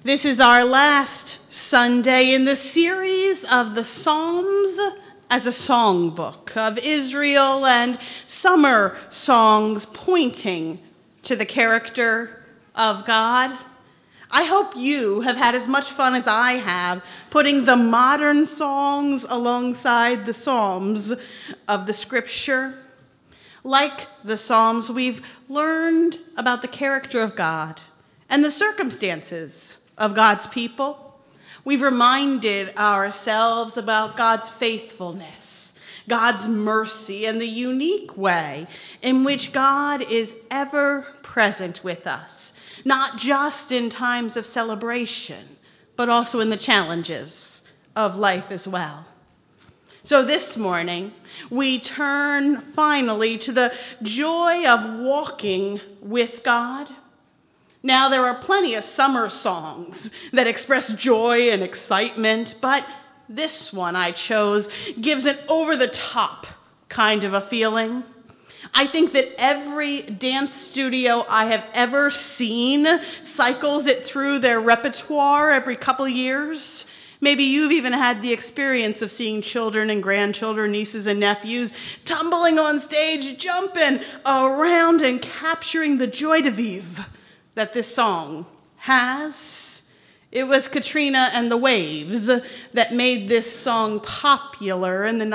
This is our last Sunday in the series of the Psalms as a songbook of Israel and summer songs pointing to the character of God. I hope you have had as much fun as I have putting the modern songs alongside the Psalms of the Scripture. Like the Psalms, we've learned about the character of God and the circumstances of God's people. We've reminded ourselves about God's faithfulness, God's mercy, and the unique way in which God is ever present with us, not just in times of celebration, but also in the challenges of life as well. So this morning, we turn finally to the joy of walking with God. Now, there are plenty of summer songs that express joy and excitement, but this one I chose gives an over-the-top kind of a feeling. I think that every dance studio I have ever seen cycles it through their repertoire every couple years. Maybe you've even had the experience of seeing children and grandchildren, nieces and nephews tumbling on stage, jumping around and capturing the joie de vivre that this song has. It was Katrina and the Waves that made this song popular in the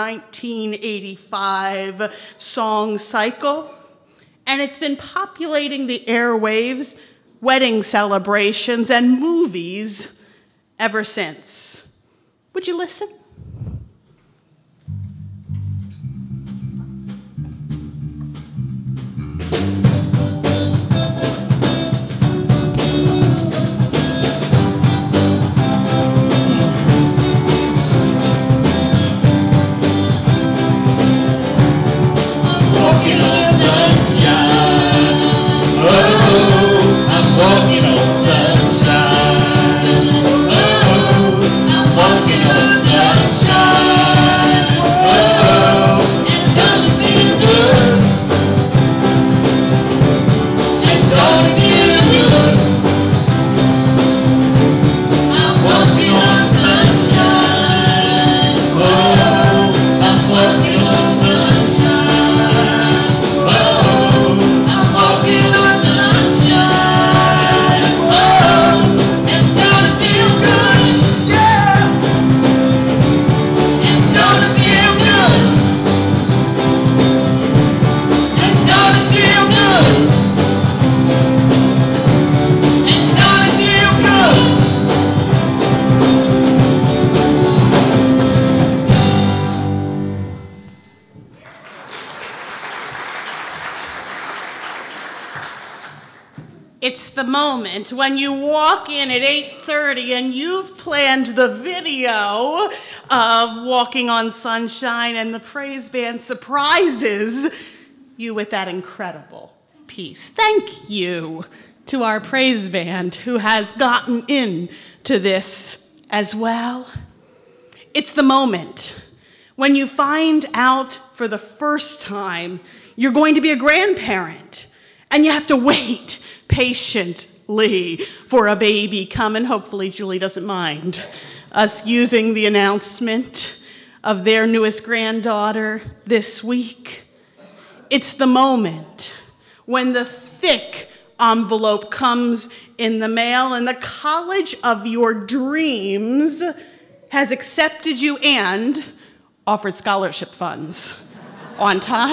1985 song cycle. And it's been populating the airwaves, wedding celebrations, and movies ever since. Would you listen? It's the moment when you walk in at 8:30 and you've planned the video of Walking on Sunshine and the praise band surprises you with that incredible piece. Thank you to our praise band who has gotten into this as well. It's the moment when you find out for the first time you're going to be a grandparent and you have to wait patiently for a baby coming. Hopefully Julie doesn't mind us using the announcement of their newest granddaughter this week. It's the moment when the thick envelope comes in the mail and the college of your dreams has accepted you and offered scholarship funds on top.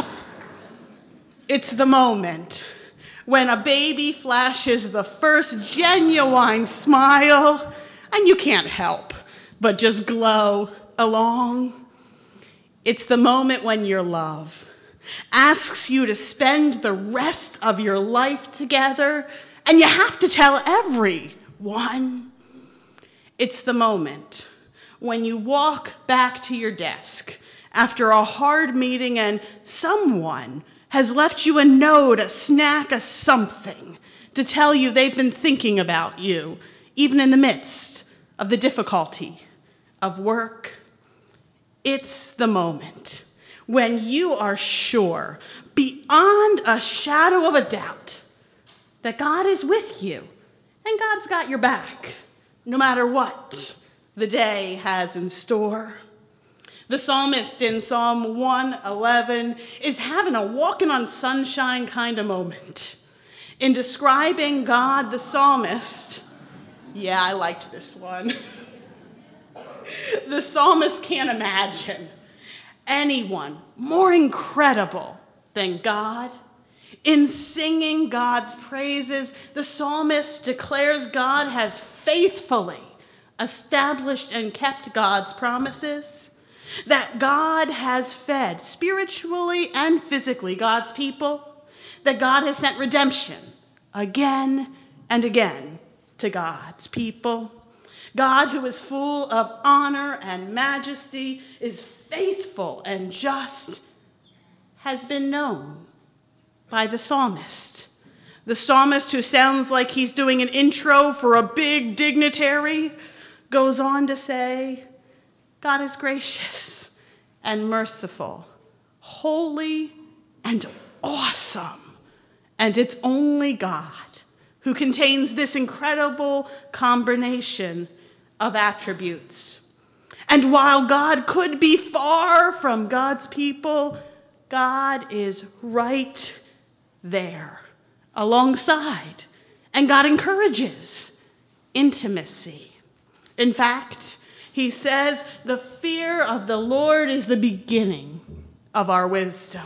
It's the moment when a baby flashes the first genuine smile, and you can't help but just glow along. It's the moment when your love asks you to spend the rest of your life together, and you have to tell everyone. It's the moment when you walk back to your desk after a hard meeting and someone has left you a note, a snack, a something to tell you they've been thinking about you, even in the midst of the difficulty of work. It's the moment when you are sure, beyond a shadow of a doubt, that God is with you and God's got your back no matter what the day has in store. The psalmist in Psalm 111 is having a walking on sunshine kind of moment. In describing God, the psalmist, yeah, I liked this one. The psalmist can't imagine anyone more incredible than God. In singing God's praises, the psalmist declares God has faithfully established and kept God's promises, that God has fed spiritually and physically God's people, that God has sent redemption again and again to God's people. God, who is full of honor and majesty, is faithful and just, has been known by the psalmist. The psalmist, who sounds like he's doing an intro for a big dignitary, goes on to say, God is gracious and merciful, holy and awesome, and it's only God who contains this incredible combination of attributes. And while God could be far from God's people, God is right there alongside, and God encourages intimacy. In fact, he says, the fear of the Lord is the beginning of our wisdom.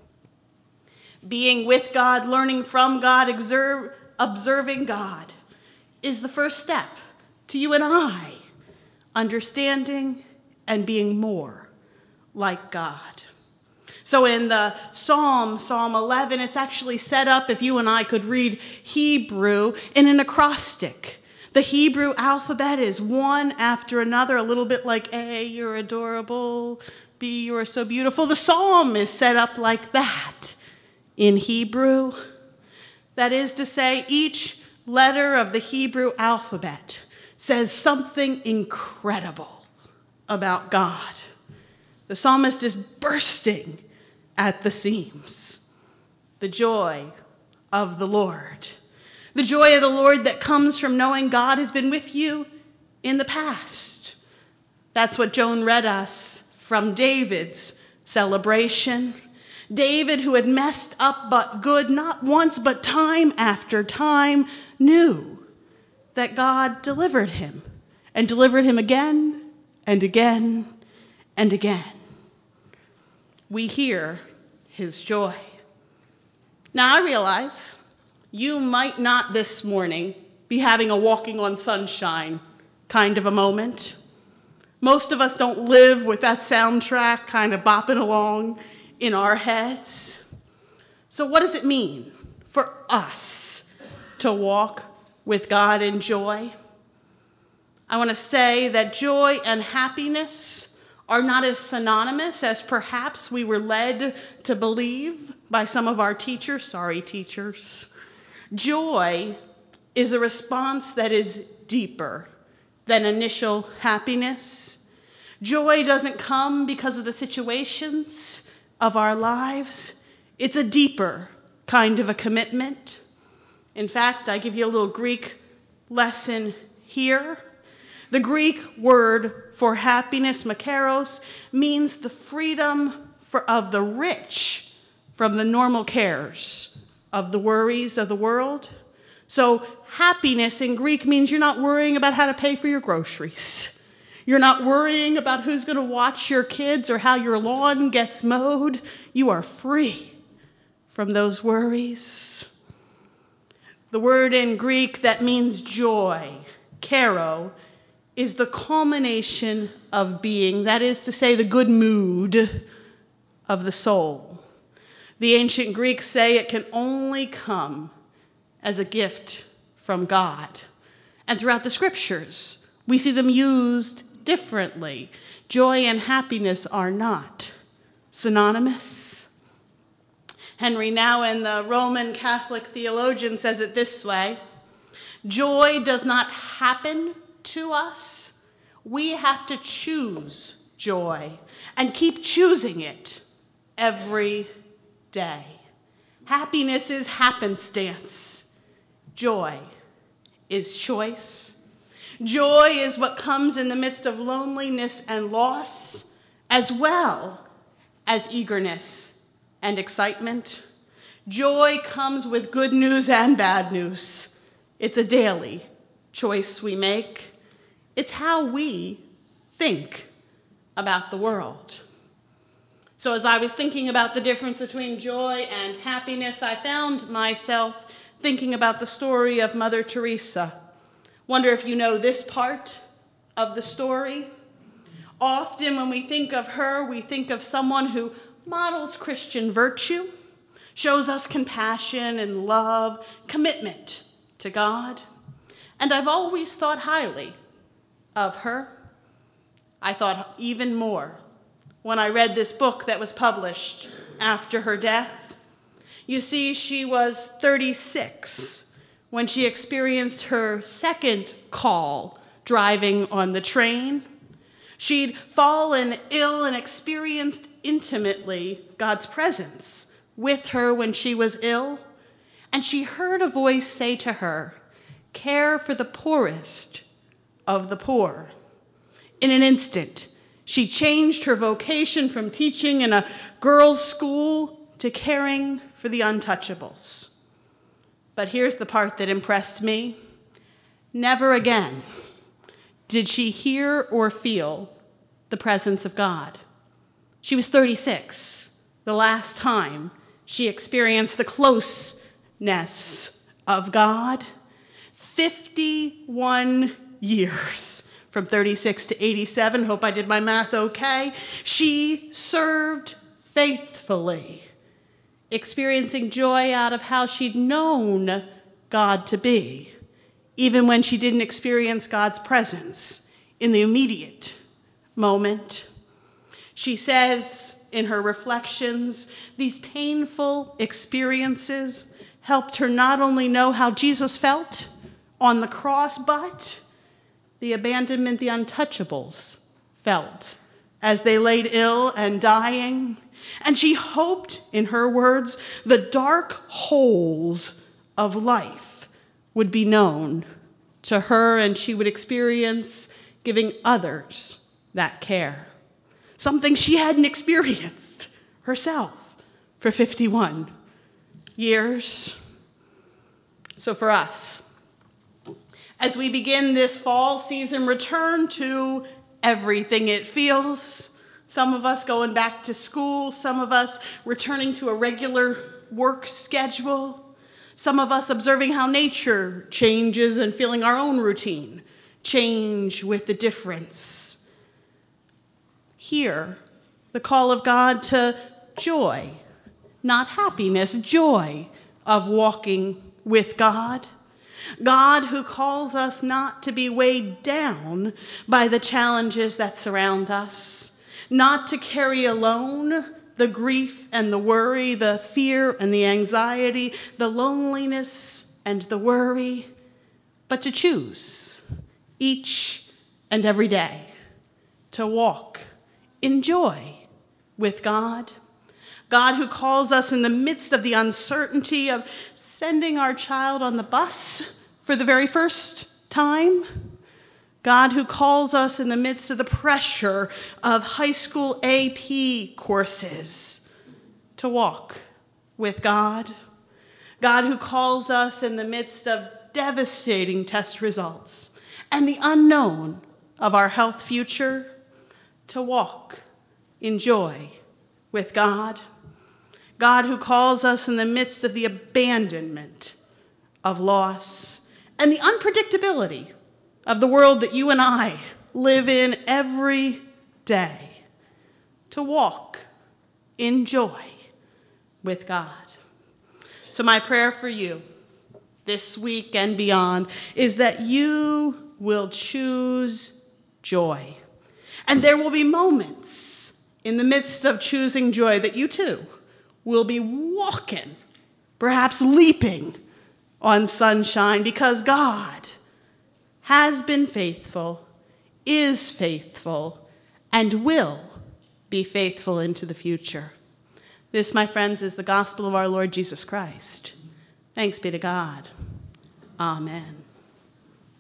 Being with God, learning from God, observing God is the first step to you and I understanding and being more like God. So in the Psalm 11, it's actually set up, if you and I could read Hebrew, in an acrostic. The Hebrew alphabet is one after another, a little bit like A, you're adorable, B, you are so beautiful. The psalm is set up like that in Hebrew. That is to say, each letter of the Hebrew alphabet says something incredible about God. The psalmist is bursting at the seams. The joy of the Lord. The joy of the Lord that comes from knowing God has been with you in the past. That's what Joan read us from David's celebration. David, who had messed up but good, not once but time after time, knew that God delivered him, and delivered him again and again and again. We hear his joy. Now, I realize you might not this morning be having a walking on sunshine kind of a moment. Most of us don't live with that soundtrack kind of bopping along in our heads. So what does it mean for us to walk with God in joy? I want to say that joy and happiness are not as synonymous as perhaps we were led to believe by some of our teachers. Sorry, teachers. Joy is a response that is deeper than initial happiness. Joy doesn't come because of the situations of our lives. It's a deeper kind of a commitment. In fact, I give you a little Greek lesson here. The Greek word for happiness, makaros, means the freedom of the rich from the normal cares of the worries of the world. So happiness in Greek means you're not worrying about how to pay for your groceries. You're not worrying about who's going to watch your kids or how your lawn gets mowed. You are free from those worries. The word in Greek that means joy, karo, is the culmination of being, that is to say, the good mood of the soul. The ancient Greeks say it can only come as a gift from God. And throughout the scriptures, we see them used differently. Joy and happiness are not synonymous. Henry Nouwen, the Roman Catholic theologian, says it this way: joy does not happen to us. We have to choose joy and keep choosing it every day. Happiness is happenstance. Joy is choice. Joy is what comes in the midst of loneliness and loss, as well as eagerness and excitement. Joy comes with good news and bad news. It's a daily choice we make. It's how we think about the world. So as I was thinking about the difference between joy and happiness, I found myself thinking about the story of Mother Teresa. Wonder if you know this part of the story. Often when we think of her, we think of someone who models Christian virtue, shows us compassion and love, commitment to God. And I've always thought highly of her. I thought even more when I read this book that was published after her death. You see, she was 36 when she experienced her second call driving on the train. She'd fallen ill and experienced intimately God's presence with her when she was ill. And she heard a voice say to her, "Care for the poorest of the poor." In an instant, she changed her vocation from teaching in a girls' school to caring for the untouchables. But here's the part that impressed me. Never again did she hear or feel the presence of God. She was 36, the last time she experienced the closeness of God. 51 years, from 36 to 87, hope I did my math okay. She served faithfully, experiencing joy out of how she'd known God to be, even when she didn't experience God's presence in the immediate moment. She says in her reflections, these painful experiences helped her not only know how Jesus felt on the cross, but the abandonment the untouchables felt as they laid ill and dying. And she hoped, in her words, the dark holes of life would be known to her and she would experience giving others that care. Something she hadn't experienced herself for 51 years. So for us, as we begin this fall season, return to everything it feels. Some of us going back to school, some of us returning to a regular work schedule, some of us observing how nature changes and feeling our own routine change with the difference. Hear the call of God to joy, not happiness, joy of walking with God. God who calls us not to be weighed down by the challenges that surround us, not to carry alone the grief and the worry, the fear and the anxiety, the loneliness and the worry, but to choose each and every day to walk in joy with God. God who calls us in the midst of the uncertainty of sending our child on the bus for the very first time. God who calls us in the midst of the pressure of high school AP courses to walk with God. God who calls us in the midst of devastating test results and the unknown of our health future to walk in joy with God. God who calls us in the midst of the abandonment of loss and the unpredictability of the world that you and I live in every day to walk in joy with God. So my prayer for you this week and beyond is that you will choose joy. And there will be moments in the midst of choosing joy that you too will be walking, perhaps leaping on sunshine, because God has been faithful, is faithful, and will be faithful into the future. This, my friends, is the gospel of our Lord Jesus Christ. Thanks be to God. Amen.